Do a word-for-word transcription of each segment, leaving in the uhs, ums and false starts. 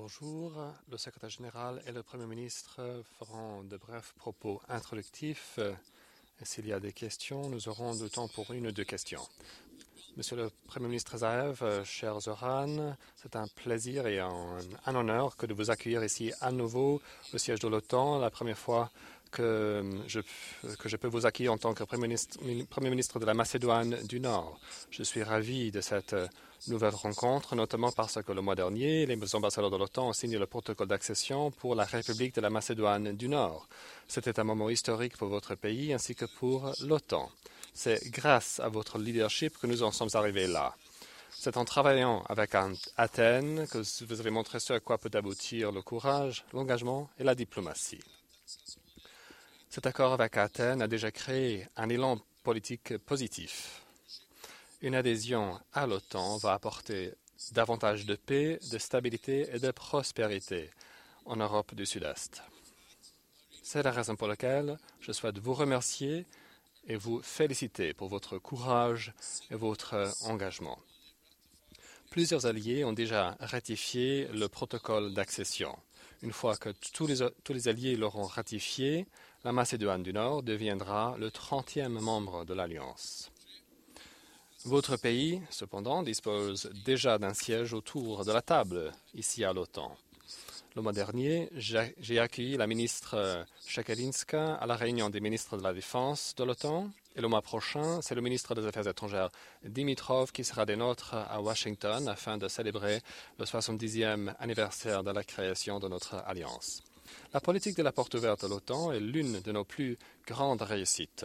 Bonjour, le secrétaire général et le Premier ministre feront de brefs propos introductifs. Et s'il y a des questions, nous aurons du temps pour une ou deux questions. Monsieur le Premier ministre Zaev, cher Zoran, c'est un plaisir et un, un honneur que de vous accueillir ici à nouveau au siège de l'OTAN, la première fois que je, que je peux vous accueillir en tant que Premier ministre, Premier ministre de la Macédoine du Nord. Je suis ravi de cette nouvelle rencontre, notamment parce que le mois dernier, les ambassadeurs de l'OTAN ont signé le protocole d'accession pour la République de la Macédoine du Nord. C'était un moment historique pour votre pays ainsi que pour l'OTAN. C'est grâce à votre leadership que nous en sommes arrivés là. C'est en travaillant avec Athènes que vous avez montré ce à quoi peut aboutir le courage, l'engagement et la diplomatie. Cet accord avec Athènes a déjà créé un élan politique positif. Une adhésion à l'OTAN va apporter davantage de paix, de stabilité et de prospérité en Europe du Sud-Est. C'est la raison pour laquelle je souhaite vous remercier et vous féliciter pour votre courage et votre engagement. Plusieurs alliés ont déjà ratifié le protocole d'accession. Une fois que tous les, tous les alliés l'auront ratifié, la Macédoine du Nord deviendra le trentième membre de l'Alliance. Votre pays, cependant, dispose déjà d'un siège autour de la table ici à l'OTAN. Le mois dernier, j'ai accueilli la ministre Shakalinska à la réunion des ministres de la Défense de l'OTAN. Et le mois prochain, c'est le ministre des Affaires étrangères Dimitrov qui sera des nôtres à Washington afin de célébrer le soixante-dixième anniversaire de la création de notre alliance. La politique de la porte ouverte de l'OTAN est l'une de nos plus grandes réussites.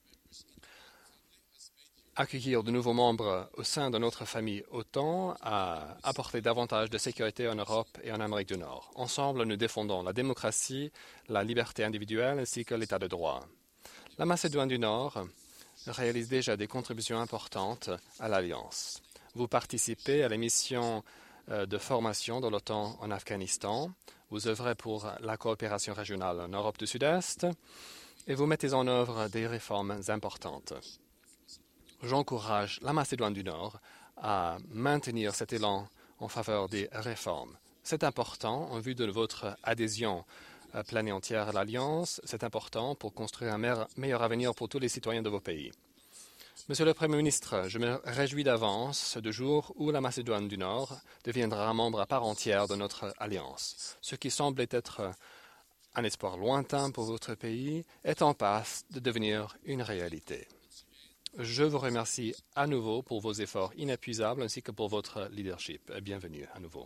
Accueillir de nouveaux membres au sein de notre famille OTAN a apporté davantage de sécurité en Europe et en Amérique du Nord. Ensemble, nous défendons la démocratie, la liberté individuelle ainsi que l'état de droit. La Macédoine du Nord réalise déjà des contributions importantes à l'Alliance. Vous participez à la mission de formation de l'OTAN en Afghanistan. Vous œuvrez pour la coopération régionale en Europe du Sud-Est et vous mettez en œuvre des réformes importantes. J'encourage la Macédoine du Nord à maintenir cet élan en faveur des réformes. C'est important en vue de votre adhésion pleine et entière à l'Alliance. C'est important pour construire un meilleur avenir pour tous les citoyens de vos pays. Monsieur le Premier ministre, je me réjouis d'avance du jour où la Macédoine du Nord deviendra un membre à part entière de notre Alliance. Ce qui semble être un espoir lointain pour votre pays est en passe de devenir une réalité. Je vous remercie à nouveau pour vos efforts inépuisables ainsi que pour votre leadership. Bienvenue à nouveau.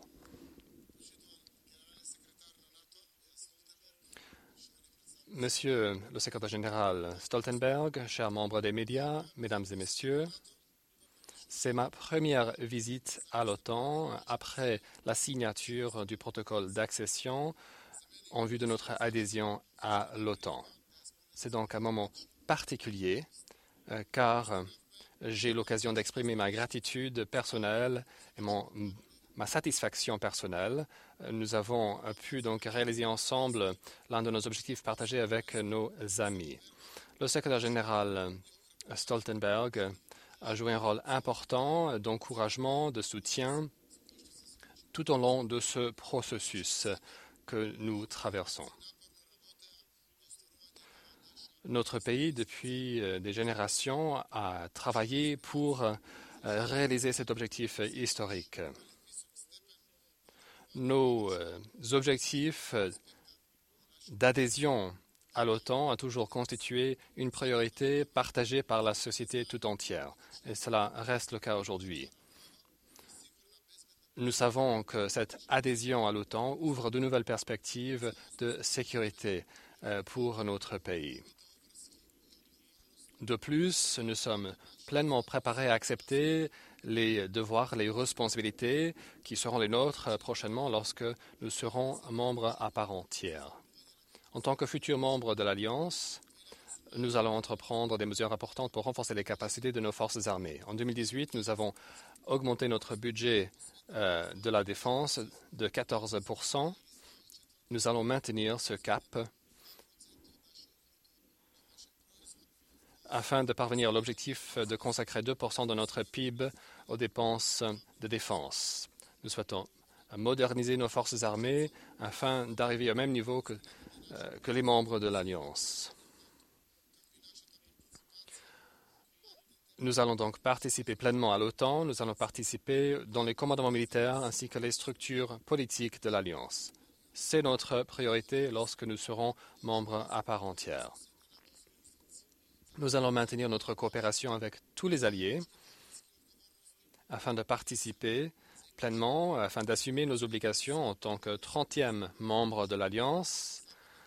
Monsieur le secrétaire général Stoltenberg, chers membres des médias, mesdames et messieurs, c'est ma première visite à l'OTAN après la signature du protocole d'accession en vue de notre adhésion à l'OTAN. C'est donc un moment particulier euh, car j'ai l'occasion d'exprimer ma gratitude personnelle et mon, ma satisfaction personnelle. Nous avons pu donc réaliser ensemble l'un de nos objectifs partagés avec nos amis. Le secrétaire général Stoltenberg a joué un rôle important d'encouragement, de soutien tout au long de ce processus que nous traversons. Notre pays, depuis des générations, a travaillé pour réaliser cet objectif historique. Nos objectifs d'adhésion à l'OTAN ont toujours constitué une priorité partagée par la société tout entière, et cela reste le cas aujourd'hui. Nous savons que cette adhésion à l'OTAN ouvre de nouvelles perspectives de sécurité pour notre pays. De plus, nous sommes pleinement préparés à accepter les devoirs, les responsabilités qui seront les nôtres prochainement lorsque nous serons membres à part entière. En tant que futurs membres de l'Alliance, nous allons entreprendre des mesures importantes pour renforcer les capacités de nos forces armées. En deux mille dix-huit, nous avons augmenté notre budget euh, de la défense de quatorze pour cent. Nous allons maintenir ce cap afin de parvenir à l'objectif de consacrer deux pour cent de notre P I B aux dépenses de défense. Nous souhaitons moderniser nos forces armées afin d'arriver au même niveau que, euh, que les membres de l'Alliance. Nous allons donc participer pleinement à l'OTAN, nous allons participer dans les commandements militaires ainsi que les structures politiques de l'Alliance. C'est notre priorité lorsque nous serons membres à part entière. Nous allons maintenir notre coopération avec tous les alliés afin de participer pleinement, afin d'assumer nos obligations en tant que trentième membre de l'Alliance,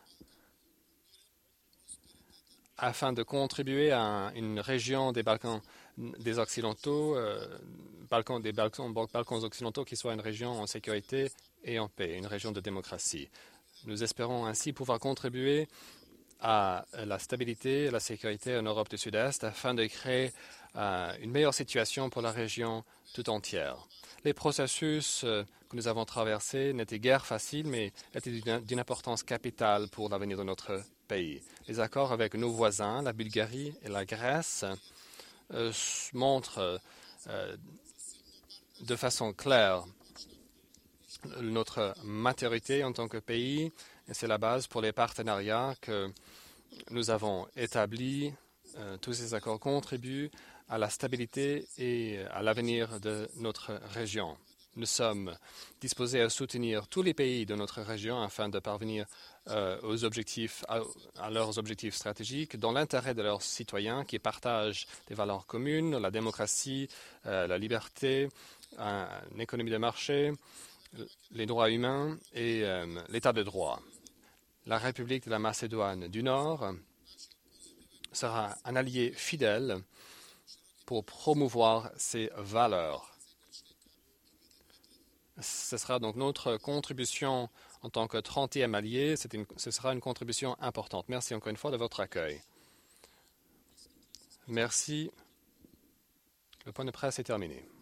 afin de contribuer à une région des Balkans des Occidentaux, euh, Balkans, des Balkans, Balkans occidentaux qui soit une région en sécurité et en paix, une région de démocratie. Nous espérons ainsi pouvoir contribuer à la stabilité et la sécurité en Europe du Sud-Est afin de créer euh, une meilleure situation pour la région tout entière. Les processus euh, que nous avons traversés n'étaient guère faciles, mais étaient d'une importance capitale pour l'avenir de notre pays. Les accords avec nos voisins, la Bulgarie et la Grèce, euh, montrent euh, de façon claire notre maturité en tant que pays, et c'est la base pour les partenariats que nous avons établis. Euh, tous ces accords contribuent à la stabilité et à l'avenir de notre région. Nous sommes disposés à soutenir tous les pays de notre région afin de parvenir euh, aux objectifs, à, à leurs objectifs stratégiques dans l'intérêt de leurs citoyens qui partagent des valeurs communes, la démocratie, euh, la liberté, un, une économie de marché, les droits humains et euh, l'état de droit. La République de la Macédoine du Nord sera un allié fidèle pour promouvoir ces valeurs. Ce sera donc notre contribution en tant que trentième allié. Une, ce sera une contribution importante. Merci encore une fois de votre accueil. Merci. Le point de presse est terminé.